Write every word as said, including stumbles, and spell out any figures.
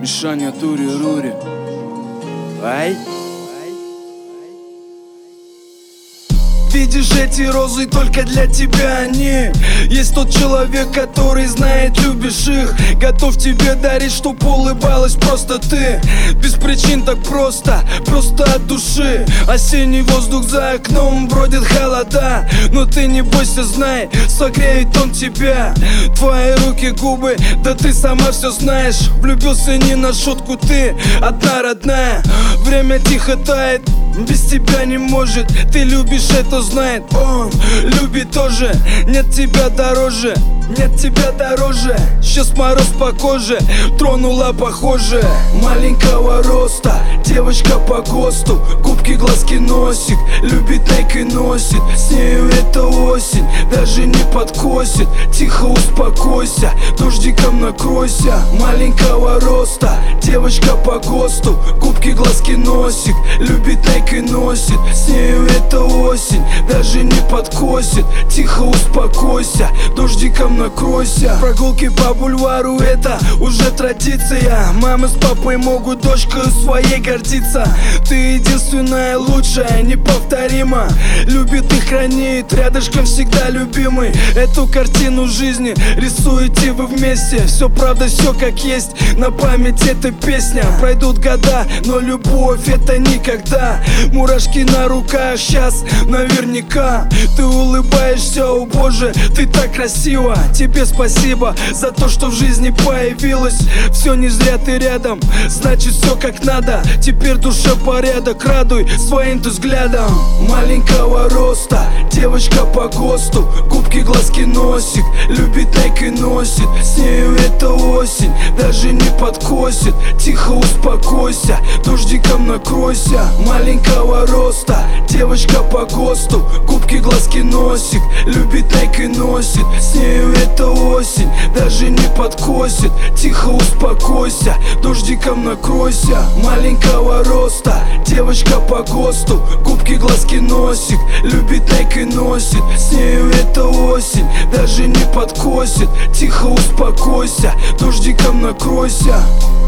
Мишаня Тури-Рури. Ай. Видишь эти розы, только для тебя они. Есть тот человек, который знает, любишь их, готов тебе дарить, чтоб улыбалась просто ты. Без причин так просто, просто от души. Осенний воздух за окном, бродит холода, но ты не бойся, знай, согреет он тебя. Твои руки, губы, да ты сама все знаешь. Влюбился не на шутку, ты одна родная. Время тихо тает, без тебя не может. Ты любишь, это знает он, любит тоже. Нет тебя дороже, нет тебя дороже. Сейчас мороз по коже, тронула похоже. Маленького роста, девочка по ГОСТу, губки, глазки, носик, любит найк и носит. С нею это осень, даже не подкосит. Тихо успокойся, дождиком накройся. Маленького роста, девочка по ГОСТу, губки, глазки, носик, любит найк и носит. С нею это осень, даже не подкосит. Тихо успокойся, дождиком накройся. Прогулки по бульвару это уже традиция. Мама с папой могут дочкой своей гордиться. Ты единственная, лучшая, неповторима. Любит и хранит, рядышком всегда любимый. Эту картину жизни рисуете вы вместе. Все правда, все как есть, на память эта песня. Пройдут года, но любовь это никогда. Мурашки на руках сейчас наверняка. Ты улыбаешься, о боже, ты так красиво. Тебе спасибо за то, что в жизни появилась. Все не зря ты рядом, значит все как надо. Теперь душа порядок, радуй своим ты взглядом. Маленького роста, девочка по ГОСТу, губки, глазки, носик, любит найк и носит. С нею это осень, даже не подкосит. Тихо успокойся, дождиком накройся. Маленького роста, девочка по ГОСТу, губки, глазки, носик, любит найк и носит. С нею это осень, даже не подкосит. Тихо успокойся, дождиком накройся. Маленького роста, девочка по ГОСТу, губки, глазки, носик, любит найк и носит. С нею это осень, даже не подкосит. Тихо успокойся, дождиком накройся.